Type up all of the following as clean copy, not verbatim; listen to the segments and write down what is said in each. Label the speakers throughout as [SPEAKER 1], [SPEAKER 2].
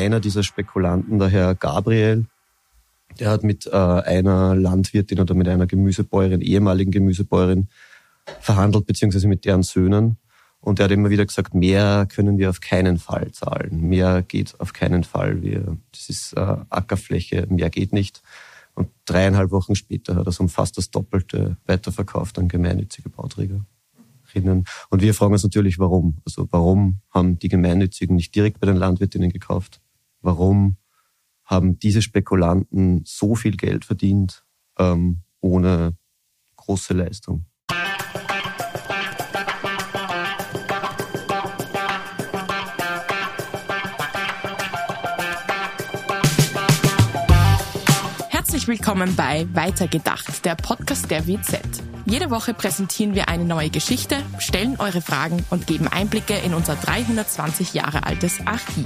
[SPEAKER 1] einer dieser Spekulanten, der Herr Gabriel, der hat mit einer Landwirtin oder mit einer Gemüsebäuerin, ehemaligen Gemüsebäuerin, verhandelt, beziehungsweise mit deren Söhnen. Und er hat immer wieder gesagt, mehr können wir auf keinen Fall zahlen. Mehr geht auf keinen Fall. Das ist Ackerfläche, mehr geht nicht. Und 3,5 Wochen später hat er so fast das Doppelte weiterverkauft an gemeinnützige Bauträgerinnen. Und wir fragen uns natürlich, warum. Also warum haben die Gemeinnützigen nicht direkt bei den Landwirtinnen gekauft? Warum haben diese Spekulanten so viel Geld verdient, ohne große Leistung?
[SPEAKER 2] Herzlich willkommen bei Weitergedacht, der Podcast der WZ. Jede Woche präsentieren wir eine neue Geschichte, stellen eure Fragen und geben Einblicke in unser 320 Jahre altes Archiv.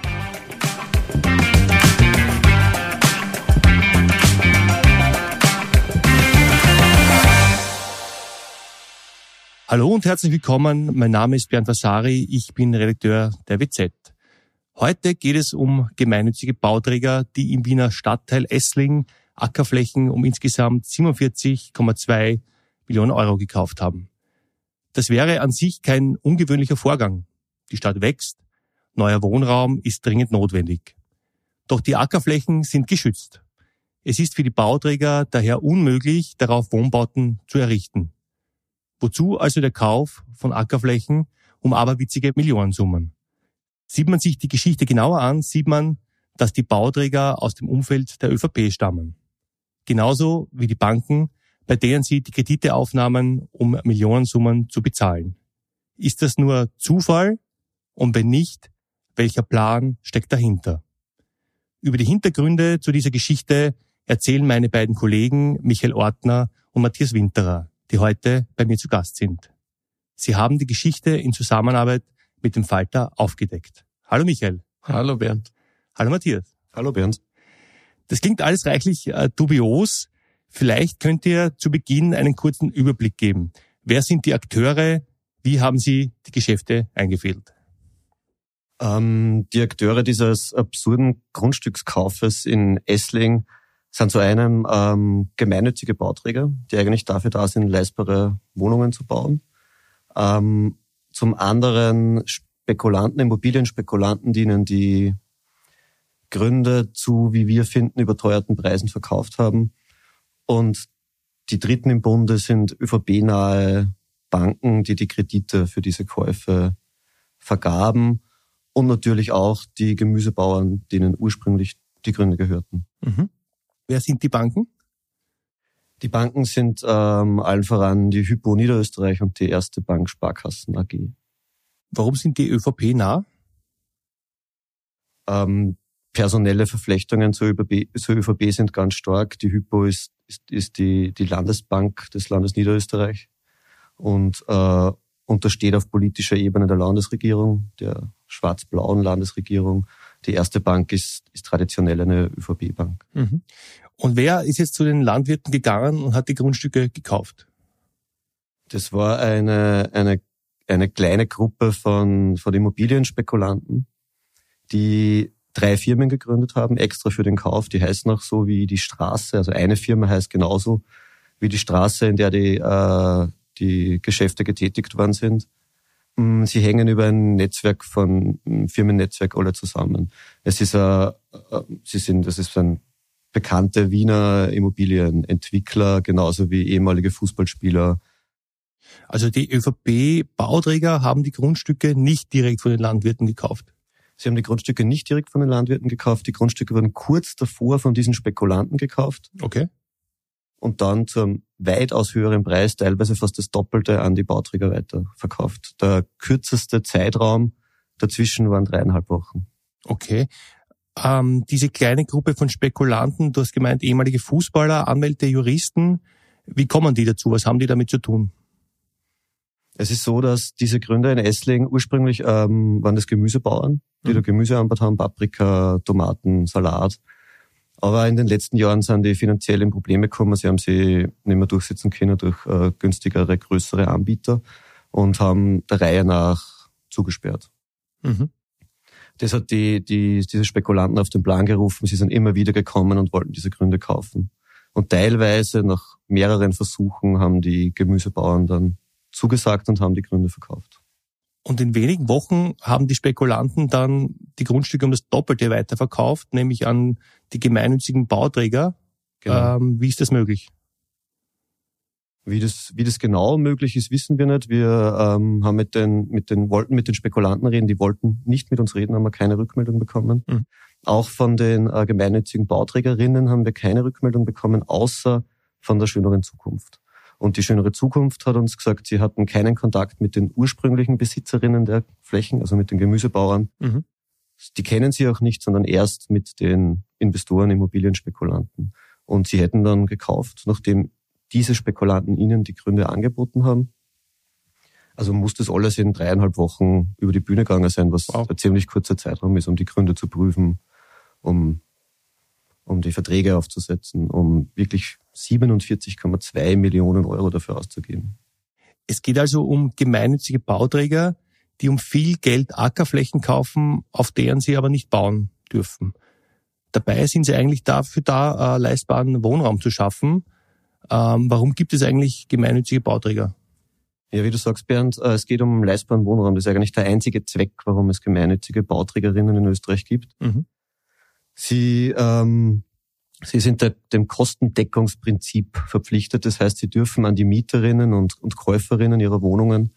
[SPEAKER 3] Hallo und herzlich willkommen. Mein Name ist Bernd Vasari, ich bin Redakteur der WZ. Heute geht es um gemeinnützige Bauträger, die im Wiener Stadtteil Essling Ackerflächen um insgesamt 47,2 Millionen Euro gekauft haben. Das wäre an sich kein ungewöhnlicher Vorgang. Die Stadt wächst, neuer Wohnraum ist dringend notwendig. Doch die Ackerflächen sind geschützt. Es ist für die Bauträger daher unmöglich, darauf Wohnbauten zu errichten. Wozu also der Kauf von Ackerflächen um aberwitzige Millionensummen? Sieht man sich die Geschichte genauer an, sieht man, dass die Bauträger aus dem Umfeld der ÖVP stammen. Genauso wie die Banken, bei denen sie die Kredite aufnahmen, um Millionensummen zu bezahlen. Ist das nur Zufall? Und wenn nicht, welcher Plan steckt dahinter? Über die Hintergründe zu dieser Geschichte erzählen meine beiden Kollegen Michael Ortner und Matthias Winterer, die heute bei mir zu Gast sind. Sie haben die Geschichte in Zusammenarbeit mit dem Falter aufgedeckt. Hallo Michael.
[SPEAKER 1] Hallo Bernd.
[SPEAKER 3] Hallo Matthias.
[SPEAKER 1] Hallo Bernd.
[SPEAKER 3] Das klingt alles reichlich dubios. Vielleicht könnt ihr zu Beginn einen kurzen Überblick geben. Wer sind die Akteure? Wie haben sie die Geschäfte eingefädelt?
[SPEAKER 1] Die Akteure dieses absurden Grundstückskaufes in Essling sind zu einem gemeinnützige Bauträger, die eigentlich dafür da sind, leistbare Wohnungen zu bauen. Zum anderen Spekulanten, Immobilienspekulanten, die ihnen die Gründe zu, wie wir finden, überteuerten Preisen verkauft haben. Und die dritten im Bunde sind ÖVP-nahe Banken, die die Kredite für diese Käufe vergaben. Und natürlich auch die Gemüsebauern, denen ursprünglich die Gründe gehörten.
[SPEAKER 3] Mhm. Wer sind die Banken?
[SPEAKER 1] Die Banken sind allen voran die Hypo Niederösterreich und die Erste Bank Sparkassen AG. Warum
[SPEAKER 3] sind die ÖVP nah?
[SPEAKER 1] Personelle Verflechtungen zur ÖVP sind ganz stark. Die Hypo ist die Landesbank des Landes Niederösterreich und untersteht auf politischer Ebene der Landesregierung, der schwarz-blauen Landesregierung. Die Erste Bank ist traditionell eine ÖVP-Bank.
[SPEAKER 3] Mhm. Und wer ist jetzt zu den Landwirten gegangen und hat die Grundstücke gekauft?
[SPEAKER 1] Das war eine kleine Gruppe von Immobilienspekulanten, die 3 Firmen gegründet haben, extra für den Kauf. Die heißen auch so wie die Straße. Also eine Firma heißt genauso wie die Straße, in der die Geschäfte getätigt worden sind. Sie hängen über ein Firmennetzwerk alle zusammen. Das ist ein bekannte Wiener Immobilienentwickler, genauso wie ehemalige Fußballspieler.
[SPEAKER 3] Also die ÖVP-Bauträger haben die Grundstücke nicht direkt von den Landwirten gekauft?
[SPEAKER 1] Sie haben die Grundstücke nicht direkt von den Landwirten gekauft. Die Grundstücke wurden kurz davor von diesen Spekulanten gekauft.
[SPEAKER 3] Okay.
[SPEAKER 1] Und dann zu einem weitaus höheren Preis, teilweise fast das Doppelte, an die Bauträger weiterverkauft. Der kürzeste Zeitraum dazwischen waren 3,5 Wochen.
[SPEAKER 3] Okay. Diese kleine Gruppe von Spekulanten, du hast gemeint, ehemalige Fußballer, Anwälte, Juristen, wie kommen die dazu? Was haben die damit zu tun?
[SPEAKER 1] Es ist so, dass diese Gründer in Essling ursprünglich waren das Gemüsebauern, die da Gemüse angebaut haben, Paprika, Tomaten, Salat. Aber in den letzten Jahren sind die finanziell in Probleme gekommen. Sie haben sie nicht mehr durchsetzen können durch günstigere, größere Anbieter und haben der Reihe nach zugesperrt.
[SPEAKER 3] Mhm.
[SPEAKER 1] Das hat diese Spekulanten auf den Plan gerufen. Sie sind immer wieder gekommen und wollten diese Gründe kaufen. Und teilweise nach mehreren Versuchen haben die Gemüsebauern dann zugesagt und haben die Gründe verkauft.
[SPEAKER 3] Und in wenigen Wochen haben die Spekulanten dann die Grundstücke um das Doppelte weiterverkauft, nämlich an die gemeinnützigen Bauträger. Genau. Wie ist das möglich?
[SPEAKER 1] Wie das genau möglich ist, wissen wir nicht. Wir haben wollten mit den Spekulanten reden, die wollten nicht mit uns reden, haben wir keine Rückmeldung bekommen. Mhm. Auch von den gemeinnützigen Bauträgerinnen haben wir keine Rückmeldung bekommen, außer von der Schöneren Zukunft. Und die Schönere Zukunft hat uns gesagt, sie hatten keinen Kontakt mit den ursprünglichen Besitzerinnen der Flächen, also mit den Gemüsebauern. Mhm. Die kennen sie auch nicht, sondern erst mit den Investoren, Immobilienspekulanten. Und sie hätten dann gekauft, nachdem diese Spekulanten ihnen die Gründe angeboten haben. Also muss das alles in 3,5 Wochen über die Bühne gegangen sein, was ein ziemlich kurzer Zeitraum ist, um die Gründe zu prüfen, um die Verträge aufzusetzen, um wirklich 47,2 Millionen Euro dafür auszugeben.
[SPEAKER 3] Es geht also um gemeinnützige Bauträger, die um viel Geld Ackerflächen kaufen, auf deren sie aber nicht bauen dürfen. Dabei sind sie eigentlich dafür da, leistbaren Wohnraum zu schaffen. Warum gibt es eigentlich gemeinnützige Bauträger?
[SPEAKER 1] Ja, wie du sagst, Bernd, es geht um leistbaren Wohnraum. Das ist eigentlich der einzige Zweck, warum es gemeinnützige Bauträgerinnen in Österreich gibt. Mhm. Sie sind dem Kostendeckungsprinzip verpflichtet. Das heißt, sie dürfen an die Mieterinnen und Käuferinnen ihrer Wohnungen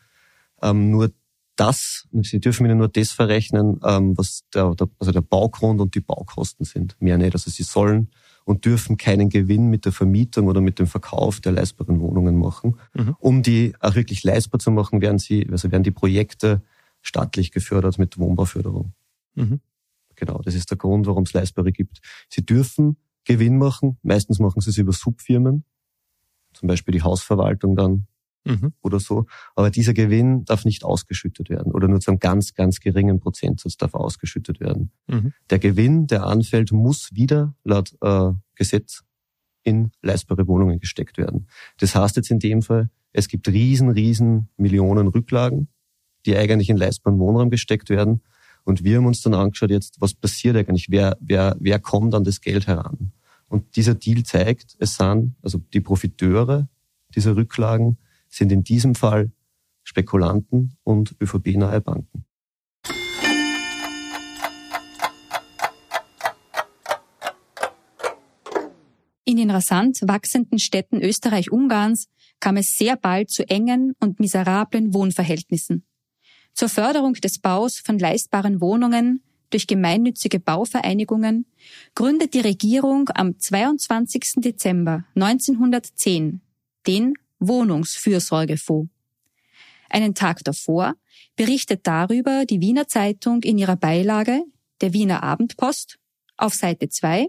[SPEAKER 1] sie dürfen ihnen nur das verrechnen, was der Baugrund und die Baukosten sind. Mehr nicht. Also sie sollen und dürfen keinen Gewinn mit der Vermietung oder mit dem Verkauf der leistbaren Wohnungen machen. Mhm. Um die auch wirklich leistbar zu machen, werden die Projekte staatlich gefördert mit Wohnbauförderung. Mhm. Genau, das ist der Grund, warum es Leistbare gibt. Sie dürfen Gewinn machen, meistens machen sie es über Subfirmen, zum Beispiel die Hausverwaltung dann oder so. Aber dieser Gewinn darf nicht ausgeschüttet werden oder nur zu einem ganz, ganz geringen Prozentsatz darf ausgeschüttet werden. Mhm. Der Gewinn, der anfällt, muss wieder laut Gesetz in leistbare Wohnungen gesteckt werden. Das heißt jetzt in dem Fall, es gibt riesen Millionen Rücklagen, die eigentlich in leistbaren Wohnraum gesteckt werden. Und wir haben uns dann angeschaut jetzt, was passiert eigentlich, wer kommt an das Geld heran. Und dieser Deal zeigt, die Profiteure dieser Rücklagen sind in diesem Fall Spekulanten und ÖVP-nahe Banken.
[SPEAKER 4] In den rasant wachsenden Städten Österreich-Ungarns kam es sehr bald zu engen und miserablen Wohnverhältnissen. Zur Förderung des Baus von leistbaren Wohnungen durch gemeinnützige Bauvereinigungen gründet die Regierung am 22. Dezember 1910 den Wohnungsfürsorgefonds. Einen Tag davor berichtet darüber die Wiener Zeitung in ihrer Beilage, der Wiener Abendpost, auf Seite 2: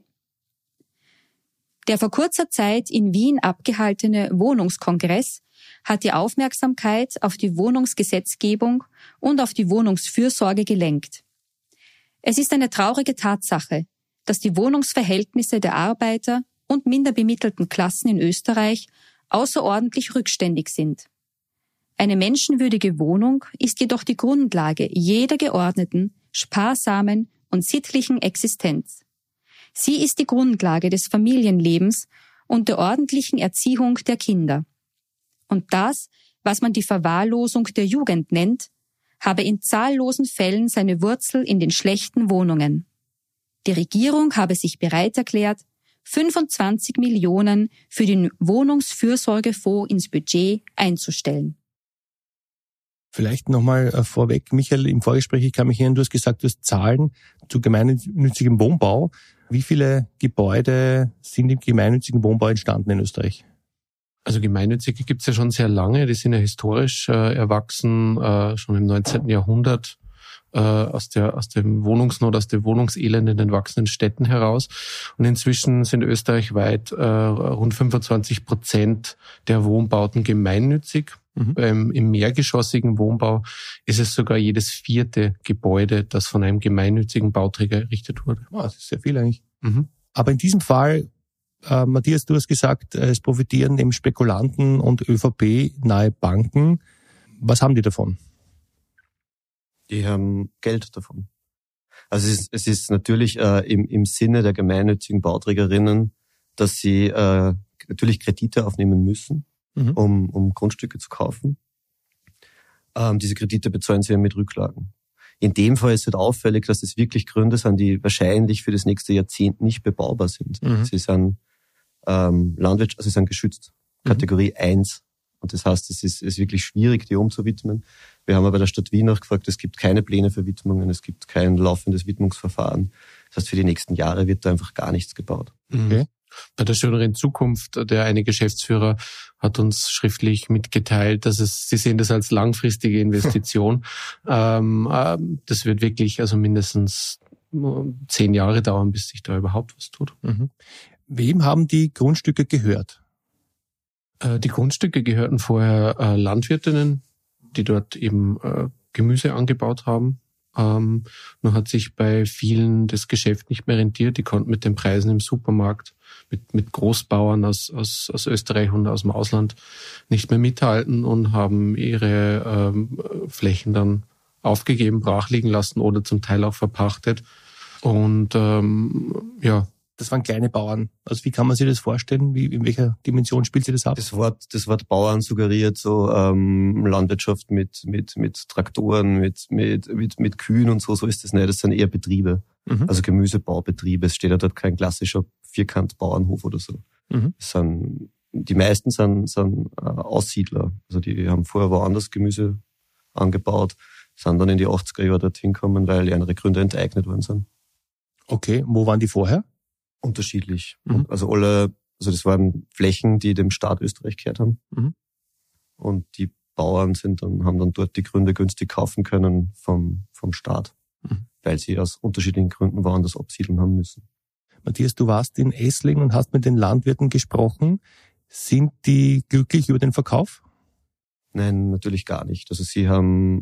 [SPEAKER 4] Der vor kurzer Zeit in Wien abgehaltene Wohnungskongress hat die Aufmerksamkeit auf die Wohnungsgesetzgebung und auf die Wohnungsfürsorge gelenkt. Es ist eine traurige Tatsache, dass die Wohnungsverhältnisse der Arbeiter und minder bemittelten Klassen in Österreich außerordentlich rückständig sind. Eine menschenwürdige Wohnung ist jedoch die Grundlage jeder geordneten, sparsamen und sittlichen Existenz. Sie ist die Grundlage des Familienlebens und der ordentlichen Erziehung der Kinder. Und das, was man die Verwahrlosung der Jugend nennt, habe in zahllosen Fällen seine Wurzel in den schlechten Wohnungen. Die Regierung habe sich bereit erklärt, 25 Millionen für den Wohnungsfürsorgefonds ins Budget einzustellen.
[SPEAKER 3] Vielleicht nochmal vorweg, Michael, im Vorgespräch, ich kann mich erinnern, du hast gesagt, du hast Zahlen zu gemeinnützigem Wohnbau. Wie viele Gebäude sind im gemeinnützigen Wohnbau entstanden in Österreich?
[SPEAKER 5] Also gemeinnützige gibt's ja schon sehr lange, die sind ja historisch erwachsen, schon im 19. Jahrhundert, aus dem Wohnungsnot, aus dem Wohnungselend in den wachsenden Städten heraus. Und inzwischen sind österreichweit rund 25% der Wohnbauten gemeinnützig. Mhm. Im mehrgeschossigen Wohnbau ist es sogar jedes 4. Gebäude, das von einem gemeinnützigen Bauträger errichtet wurde.
[SPEAKER 3] Das ist sehr viel eigentlich. Mhm. Aber in diesem Fall, Matthias, du hast gesagt, es profitieren eben Spekulanten und ÖVP-nahe Banken. Was haben die davon?
[SPEAKER 1] Die haben Geld davon. Also es ist natürlich im Sinne der gemeinnützigen Bauträgerinnen, dass sie natürlich Kredite aufnehmen müssen, um Grundstücke zu kaufen. Diese Kredite bezahlen sie ja mit Rücklagen. In dem Fall ist es auffällig, dass es wirklich Gründe sind, die wahrscheinlich für das nächste Jahrzehnt nicht bebaubar sind. Sie sind sie sind geschützt, Kategorie 1. Und das heißt, es ist wirklich schwierig, die umzuwidmen. Wir haben aber bei der Stadt Wien auch gefragt, es gibt keine Pläne für Widmungen, es gibt kein laufendes Widmungsverfahren. Das heißt, für die nächsten Jahre wird da einfach gar nichts gebaut.
[SPEAKER 5] Okay. Bei der schöneren Zukunft, der eine Geschäftsführer hat uns schriftlich mitgeteilt, dass sie sehen das als langfristige Investition. Das wird wirklich also mindestens 10 Jahre dauern, bis sich da überhaupt was tut.
[SPEAKER 3] Wem haben die Grundstücke gehört?
[SPEAKER 5] Die Grundstücke gehörten vorher Landwirtinnen, die dort eben Gemüse angebaut haben. Nur hat sich bei vielen das Geschäft nicht mehr rentiert. Die konnten mit den Preisen im Supermarkt, mit Großbauern aus Österreich und aus dem Ausland nicht mehr mithalten und haben ihre Flächen dann aufgegeben, brach liegen lassen oder zum Teil auch verpachtet. Und
[SPEAKER 3] Das waren kleine Bauern. Also wie kann man sich das vorstellen? In welcher Dimension spielt sich das ab?
[SPEAKER 1] Das Wort Bauern suggeriert so Landwirtschaft mit Traktoren, mit Kühen und so ist das nicht. Das sind eher Betriebe, also Gemüsebaubetriebe. Es steht ja dort kein klassischer Vierkant-Bauernhof oder so. Die meisten sind Aussiedler. Also die haben vorher woanders Gemüse angebaut, sind dann in die 80er Jahre dorthin gekommen, weil andere Gründe enteignet worden sind.
[SPEAKER 3] Okay, wo waren die vorher?
[SPEAKER 1] Unterschiedlich. Also das waren Flächen, die dem Staat Österreich gehört haben. Und die Bauern haben dann dort die Gründe günstig kaufen können vom Staat, weil sie aus unterschiedlichen Gründen woanders absiedeln haben müssen.
[SPEAKER 3] Matthias, du warst in Essling und hast mit den Landwirten gesprochen. Sind die glücklich über den Verkauf?
[SPEAKER 1] Nein, natürlich gar nicht. Also sie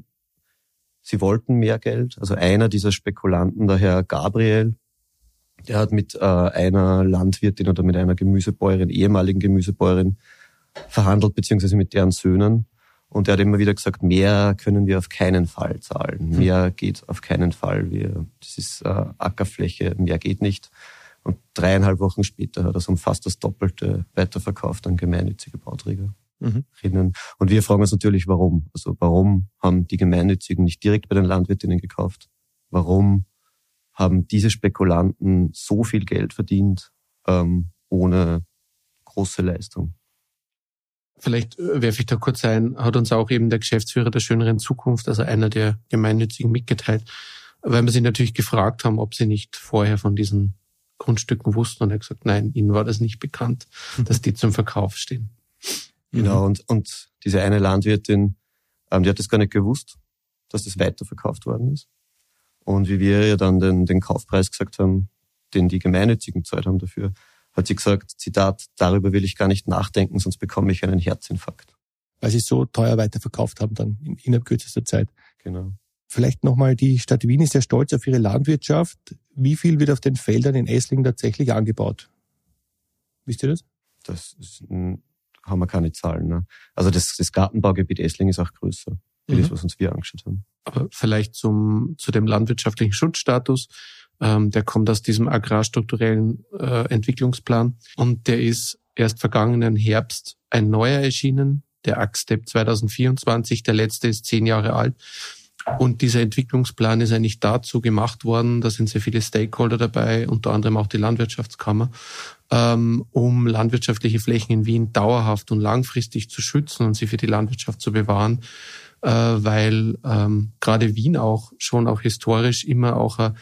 [SPEAKER 1] wollten mehr Geld. Also einer dieser Spekulanten, der Herr Gabriel, der hat mit einer Landwirtin oder mit einer ehemaligen Gemüsebäuerin verhandelt, beziehungsweise mit deren Söhnen. Und er hat immer wieder gesagt, mehr können wir auf keinen Fall zahlen. Mehr geht auf keinen Fall. Das ist Ackerfläche, mehr geht nicht. Und 3,5 Wochen später hat er um fast das Doppelte weiterverkauft an gemeinnützige Bauträgerinnen. Und wir fragen uns natürlich, warum. Also warum haben die Gemeinnützigen nicht direkt bei den Landwirtinnen gekauft? Warum haben diese Spekulanten so viel Geld verdient, ohne große Leistung?
[SPEAKER 5] Vielleicht werfe ich da kurz ein, hat uns auch eben der Geschäftsführer der schöneren Zukunft, also einer der Gemeinnützigen, mitgeteilt, weil wir sie natürlich gefragt haben, ob sie nicht vorher von diesen Grundstücken wussten. Und er hat gesagt, nein, ihnen war das nicht bekannt, dass die zum Verkauf stehen.
[SPEAKER 1] Genau, und diese eine Landwirtin, die hat das gar nicht gewusst, dass das weiterverkauft worden ist. Und wie wir ja dann den Kaufpreis gesagt haben, den die Gemeinnützigen gezahlt haben dafür, hat sie gesagt, Zitat, darüber will ich gar nicht nachdenken, sonst bekomme ich einen Herzinfarkt.
[SPEAKER 3] Weil sie so teuer weiterverkauft haben dann innerhalb kürzester Zeit.
[SPEAKER 1] Genau.
[SPEAKER 3] Vielleicht nochmal, die Stadt Wien ist sehr stolz auf ihre Landwirtschaft. Wie viel wird auf den Feldern in Essling tatsächlich angebaut? Wisst ihr das?
[SPEAKER 1] Haben wir keine Zahlen. Ne? Also das Gartenbaugebiet Essling ist auch größer, das, was uns wir angeschaut haben.
[SPEAKER 5] Aber vielleicht zu dem landwirtschaftlichen Schutzstatus. Der kommt aus diesem agrarstrukturellen Entwicklungsplan und der ist erst vergangenen Herbst ein neuer erschienen, der AGSTEP 2024, der letzte ist 10 Jahre alt. Und dieser Entwicklungsplan ist eigentlich dazu gemacht worden, da sind sehr viele Stakeholder dabei, unter anderem auch die Landwirtschaftskammer, um landwirtschaftliche Flächen in Wien dauerhaft und langfristig zu schützen und sie für die Landwirtschaft zu bewahren, weil gerade Wien auch historisch immer auch ein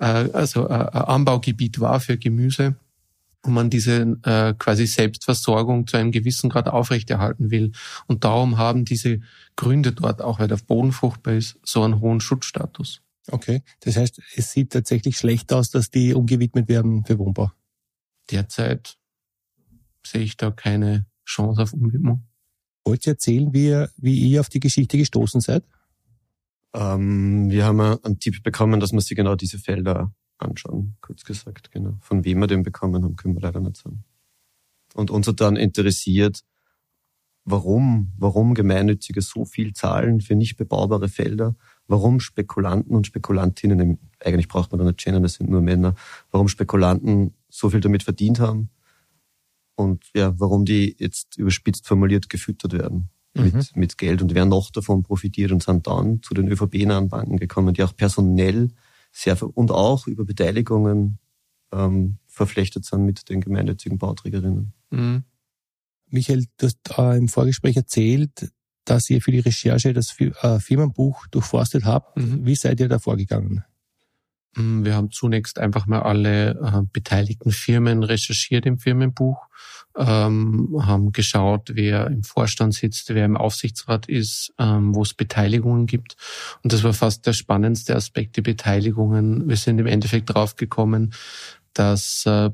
[SPEAKER 5] Anbaugebiet war für Gemüse und man diese quasi Selbstversorgung zu einem gewissen Grad aufrechterhalten will. Und darum haben diese Gründe dort, auch weil der Boden fruchtbar ist, so einen hohen Schutzstatus.
[SPEAKER 3] Okay, das heißt, es sieht tatsächlich schlecht aus, dass die umgewidmet werden für Wohnbau.
[SPEAKER 5] Derzeit sehe ich da keine Chance auf Umwidmung.
[SPEAKER 3] Wollt ihr erzählen, wie ihr auf die Geschichte gestoßen seid?
[SPEAKER 1] Wir haben einen Tipp bekommen, dass wir sich genau diese Felder anschauen, kurz gesagt. Genau. Von wem wir den bekommen haben, können wir leider nicht sagen. Und uns hat dann interessiert, warum Gemeinnützige so viel zahlen für nicht bebaubare Felder, warum Spekulanten und Spekulantinnen, eigentlich braucht man da nicht gendern, das sind nur Männer, warum Spekulanten so viel damit verdient haben und ja, warum die jetzt überspitzt formuliert gefüttert werden mit Geld und wer noch davon profitiert und sind dann zu den ÖVP-nahen Banken gekommen, die auch personell und auch über Beteiligungen verflechtet sind mit den gemeinnützigen Bauträgerinnen.
[SPEAKER 3] Mhm. Michael, du hast im Vorgespräch erzählt, dass ihr für die Recherche das Firmenbuch durchforstet habt. Wie seid ihr da vorgegangen?
[SPEAKER 5] Wir haben zunächst einfach mal alle beteiligten Firmen recherchiert im Firmenbuch, haben geschaut, wer im Vorstand sitzt, wer im Aufsichtsrat ist, wo es Beteiligungen gibt. Und das war fast der spannendste Aspekt, die Beteiligungen. Wir sind im Endeffekt draufgekommen, dass bei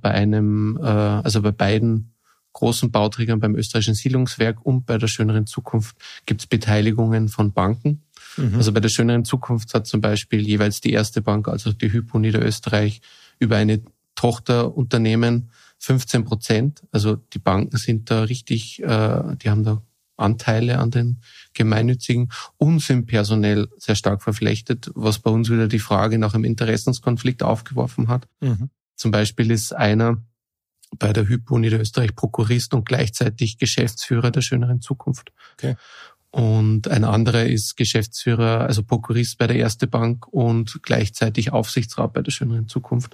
[SPEAKER 5] beiden großen Bauträgern, beim Österreichischen Siedlungswerk und bei der Schöneren Zukunft gibt es Beteiligungen von Banken. Also bei der Schöneren Zukunft hat zum Beispiel jeweils die erste Bank, also die Hypo Niederösterreich, über eine Tochterunternehmen 15%. Also die Banken sind da richtig, die haben da Anteile an den Gemeinnützigen und sind personell sehr stark verflechtet, was bei uns wieder die Frage nach einem Interessenskonflikt aufgeworfen hat. Zum Beispiel ist einer bei der Hypo Niederösterreich Prokurist und gleichzeitig Geschäftsführer der Schöneren Zukunft.
[SPEAKER 3] Okay.
[SPEAKER 5] Und ein anderer ist Geschäftsführer, also Prokurist bei der Erste Bank und gleichzeitig Aufsichtsrat bei der Schöneren Zukunft.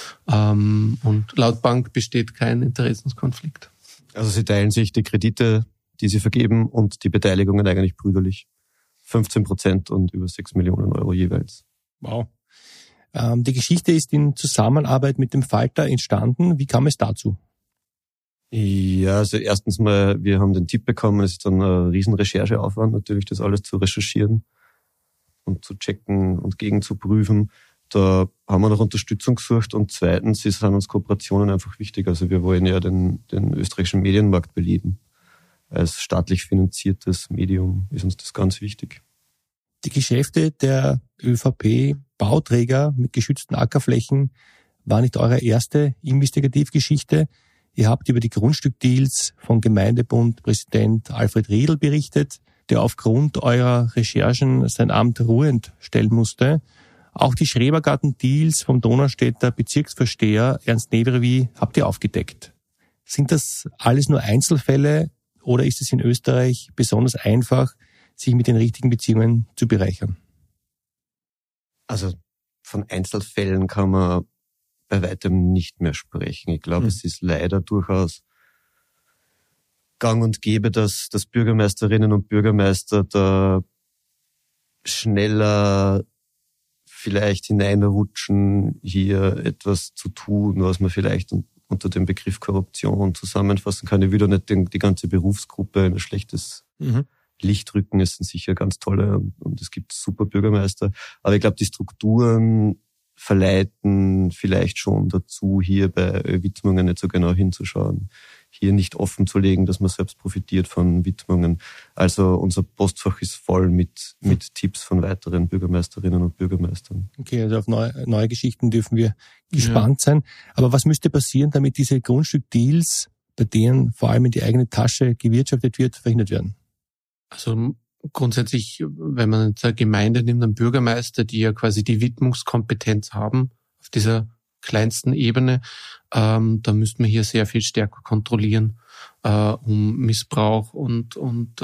[SPEAKER 5] Und laut Bank besteht kein Interessenskonflikt.
[SPEAKER 1] Also sie teilen sich die Kredite, die sie vergeben und die Beteiligungen eigentlich brüderlich. 15% und über 6 Millionen Euro jeweils.
[SPEAKER 3] Wow. Die Geschichte ist in Zusammenarbeit mit dem Falter entstanden. Wie kam es dazu?
[SPEAKER 1] Ja, also erstens mal, wir haben den Tipp bekommen, es ist dann ein riesen Rechercheaufwand, natürlich das alles zu recherchieren und zu checken und gegen zu prüfen. Da haben wir noch Unterstützung gesucht und zweitens sind uns Kooperationen einfach wichtig. Also wir wollen ja den österreichischen Medienmarkt beleben. Als staatlich finanziertes Medium ist uns das ganz wichtig.
[SPEAKER 3] Die Geschäfte der ÖVP-Bauträger mit geschützten Ackerflächen war nicht eure erste Investigativgeschichte. Ihr habt über die Grundstückdeals von Gemeindebund-Präsident Alfred Riedl berichtet, der aufgrund eurer Recherchen sein Amt ruhend stellen musste. Auch die Schrebergarten-Deals vom Donaustädter Bezirksvorsteher Ernst Neverewy habt ihr aufgedeckt. Sind das alles nur Einzelfälle oder ist es in Österreich besonders einfach, sich mit den richtigen Beziehungen zu bereichern?
[SPEAKER 1] Also von Einzelfällen kann man bei weitem nicht mehr sprechen. Ich glaube, es ist leider durchaus gang und gäbe, dass Bürgermeisterinnen und Bürgermeister da schneller vielleicht hineinrutschen, hier etwas zu tun, was man vielleicht unter dem Begriff Korruption zusammenfassen kann. Ich will da nicht die ganze Berufsgruppe in ein schlechtes Licht rücken. Es sind sicher ganz tolle und es gibt super Bürgermeister. Aber ich glaube, die Strukturen verleiten vielleicht schon dazu, hier bei Widmungen nicht so genau hinzuschauen, hier nicht offen zu legen, dass man selbst profitiert von Widmungen. Also unser Postfach ist voll mit Tipps von weiteren Bürgermeisterinnen und Bürgermeistern.
[SPEAKER 3] Okay, also auf neue Geschichten dürfen wir gespannt sein. Aber was müsste passieren, damit diese Grundstückdeals, bei denen vor allem in die eigene Tasche gewirtschaftet wird, verhindert werden?
[SPEAKER 5] Also grundsätzlich, wenn man jetzt eine Gemeinde nimmt, einen Bürgermeister, die ja quasi die Widmungskompetenz haben auf dieser kleinsten Ebene, da müsste man hier sehr viel stärker kontrollieren, um Missbrauch und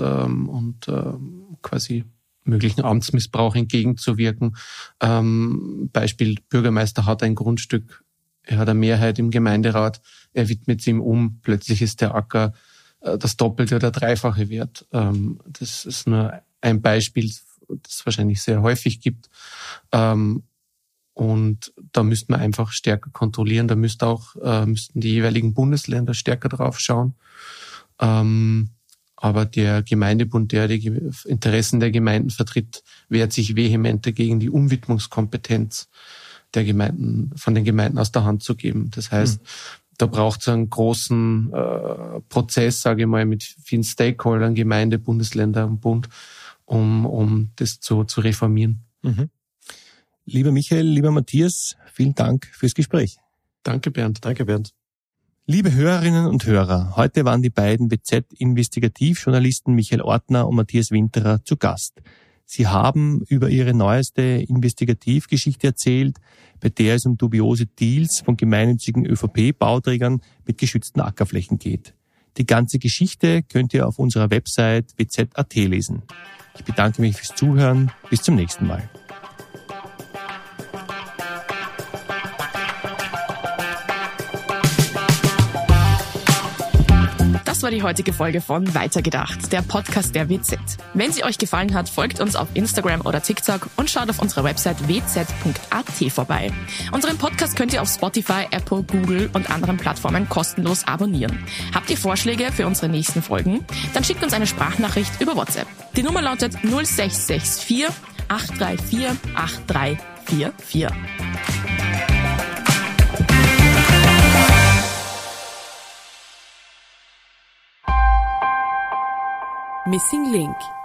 [SPEAKER 5] quasi möglichen Amtsmissbrauch entgegenzuwirken. Beispiel, Bürgermeister hat ein Grundstück, er hat eine Mehrheit im Gemeinderat, er widmet es ihm um, plötzlich ist der Acker das Doppelte oder Dreifache wert. Das ist nur ein Beispiel, das es wahrscheinlich sehr häufig gibt. Und da müsste man einfach stärker kontrollieren. Da müssten die jeweiligen Bundesländer stärker drauf schauen. Aber der Gemeindebund, der die Interessen der Gemeinden vertritt, wehrt sich vehement dagegen, die Umwidmungskompetenz der Gemeinden, von den Gemeinden aus der Hand zu geben. Das heißt, da braucht es einen großen Prozess, sage ich mal, mit vielen Stakeholdern, Gemeinde, Bundesländer und Bund, um das zu reformieren.
[SPEAKER 3] Lieber Michael, lieber Matthias, vielen Dank fürs Gespräch.
[SPEAKER 5] Danke, Bernd.
[SPEAKER 1] Danke, Bernd.
[SPEAKER 3] Liebe Hörerinnen und Hörer, heute waren die beiden WZ-Investigativjournalisten Michael Ortner und Matthias Winterer zu Gast. Sie haben über Ihre neueste Investigativgeschichte erzählt, bei der es um dubiose Deals von gemeinnützigen ÖVP-Bauträgern mit geschützten Ackerflächen geht. Die ganze Geschichte könnt ihr auf unserer Website wz.at lesen. Ich bedanke mich fürs Zuhören. Bis zum nächsten Mal.
[SPEAKER 2] Das war die heutige Folge von Weitergedacht, der Podcast der WZ. Wenn sie euch gefallen hat, folgt uns auf Instagram oder TikTok und schaut auf unserer Website wz.at vorbei. Unseren Podcast könnt ihr auf Spotify, Apple, Google und anderen Plattformen kostenlos abonnieren. Habt ihr Vorschläge für unsere nächsten Folgen? Dann schickt uns eine Sprachnachricht über WhatsApp. Die Nummer lautet 0664 834 8344.
[SPEAKER 6] Missing Link